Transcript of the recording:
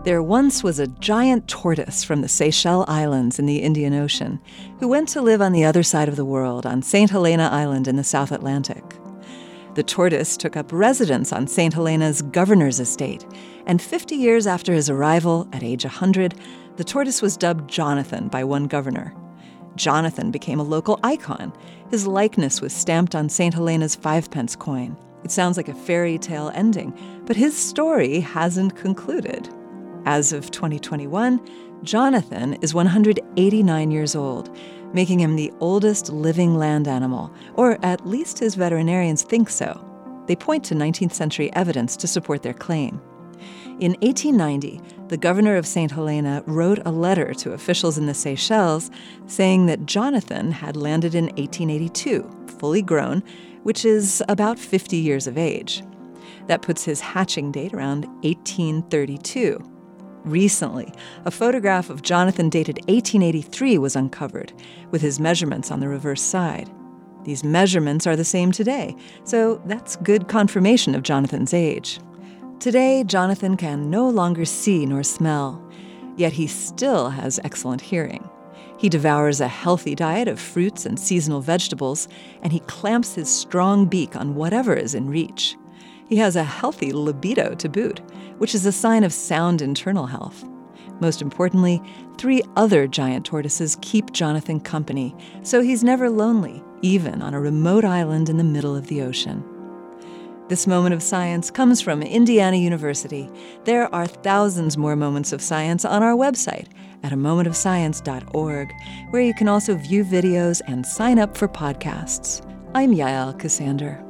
There once was a giant tortoise from the Seychelles Islands in the Indian Ocean who went to live on the other side of the world, on St. Helena Island in the South Atlantic. The tortoise took up residence on St. Helena's governor's estate, and 50 years after his arrival, at age 100, the tortoise was dubbed Jonathan by one governor. Jonathan became a local icon. His likeness was stamped on St. Helena's 5-pence coin. It sounds like a fairy tale ending, but his story hasn't concluded. As of 2021, Jonathan is 189 years old, making him the oldest living land animal, or at least his veterinarians think so. They point to 19th century evidence to support their claim. In 1890, the governor of St. Helena wrote a letter to officials in the Seychelles saying that Jonathan had landed in 1882, fully grown, which is about 50 years of age. That puts his hatching date around 1832. Recently, a photograph of Jonathan dated 1883 was uncovered, with his measurements on the reverse side. These measurements are the same today, so that's good confirmation of Jonathan's age. Today, Jonathan can no longer see nor smell, yet he still has excellent hearing. He devours a healthy diet of fruits and seasonal vegetables, and he clamps his strong beak on whatever is in reach. He has a healthy libido to boot, which is a sign of sound internal health. Most importantly, 3 other giant tortoises keep Jonathan company, so he's never lonely, even on a remote island in the middle of the ocean. This moment of science comes from Indiana University. There are thousands more moments of science on our website at amomentofscience.org, where you can also view videos and sign up for podcasts. I'm Yael Ksander.